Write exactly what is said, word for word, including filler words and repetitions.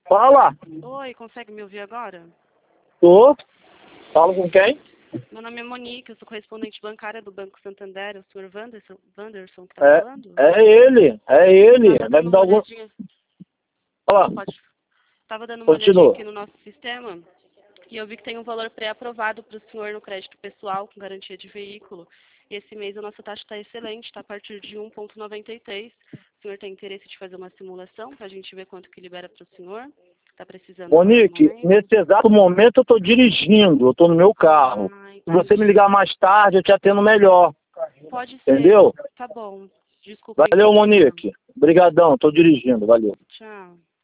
Fala. Oi, consegue me ouvir agora? Tô. Falo com quem? Meu nome é Monique, eu sou correspondente bancária do Banco Santander. É o senhor Wanderson, Wanderson que está É, falando? é ele, é ele. Tava Vai dando me dar uma algum... olhadinha. Fala, Pode. Tava dando uma olhadinha continua. aqui no nosso sistema e eu vi que tem um valor pré-aprovado para o senhor no crédito pessoal com garantia de veículo. E esse mês a nossa taxa está excelente, está a partir de um vírgula noventa e três. O senhor tem interesse de fazer uma simulação para a gente ver quanto que libera para o senhor? Está precisando agora no Monique, momento? nesse exato momento eu tô dirigindo, eu tô no meu carro. Ah, Se você me entendi. ligar mais tarde, eu te atendo melhor. Pode ser. Entendeu? Tá bom. Desculpa a Valeu, intromissão. Monique. Obrigadão, tô dirigindo, valeu. Tchau.